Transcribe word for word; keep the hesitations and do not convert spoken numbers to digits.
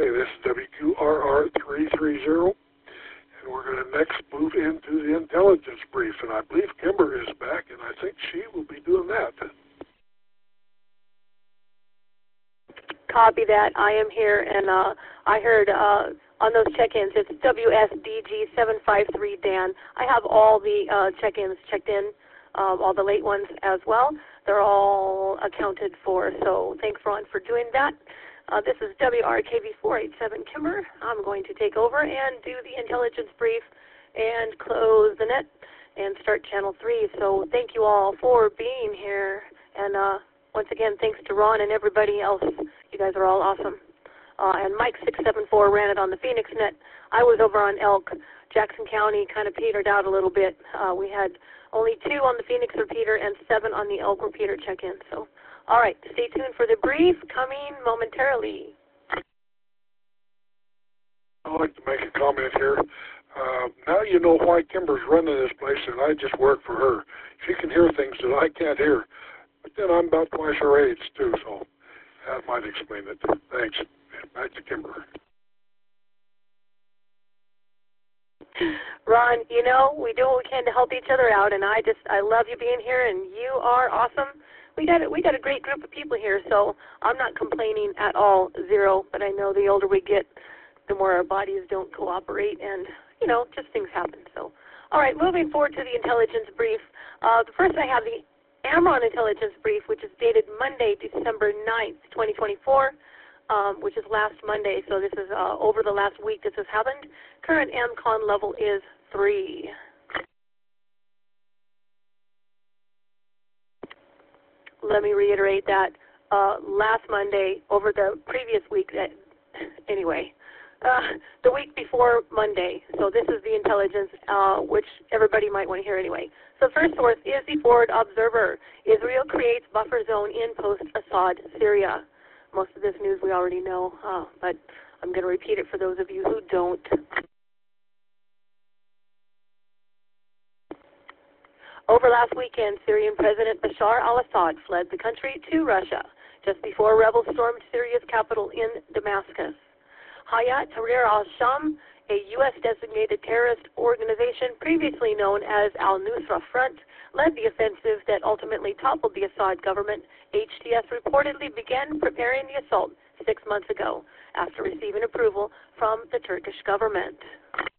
Okay, this is W Q R R three thirty, and we're going to next move into the intelligence brief, and I believe Kimber is back, and I think she will be doing that. Copy that. I am here, and uh, I heard uh, on those check-ins, it's W S D G seven five three Dan. I have all the uh, check-ins checked in, um, all the late ones as well. They're all accounted for, so thanks, Ron, for doing that. Uh, this is W R K V four eighty-seven Kimber. I'm going to take over and do the intelligence brief and close the net and start channel three. So thank you all for being here. And uh, once again, thanks to Ron and everybody else. You guys are all awesome. Uh, and Mike six seven four ran it on the Phoenix net. I was over on Elk. Jackson County kind of petered out a little bit. Uh, we had only two on the Phoenix repeater and seven on the Elk repeater check-in. So. All right, stay tuned for the brief coming momentarily. I'd like to make a comment here. Uh, now you know why Kimber's running this place, and I just work for her. She can hear things that I can't hear, but then I'm about twice her age, too, so that might explain it. Thanks. Back to Kimber. Ron, you know, we do what we can to help each other out, and I just, I love you being here, and you are awesome. We got, a, we got a great group of people here, so I'm not complaining at all, zero, but I know the older we get, the more our bodies don't cooperate, and, you know, just things happen. So, all right, moving forward to the intelligence brief. Uh, the first I have the AMRON intelligence brief, which is dated Monday, December ninth, twenty twenty-four, um, which is last Monday, so this is uh, over the last week this has happened. Current AMCON level is three. Let me reiterate that uh, last Monday, over the previous week, that, anyway, uh, the week before Monday. So this is the intelligence, uh, which everybody might want to hear anyway. So first source is the Forward Observer. Israel creates buffer zone in post-Assad Syria. Most of this news we already know, uh, but I'm going to repeat it for those of you who don't. Over last weekend, Syrian President Bashar al-Assad fled the country to Russia just before rebels stormed Syria's capital in Damascus. Hayat Tahrir al-Sham, a U S designated terrorist organization previously known as al-Nusra Front, led the offensive that ultimately toppled the Assad government. H T S reportedly began preparing the assault six months ago after receiving approval from the Turkish government.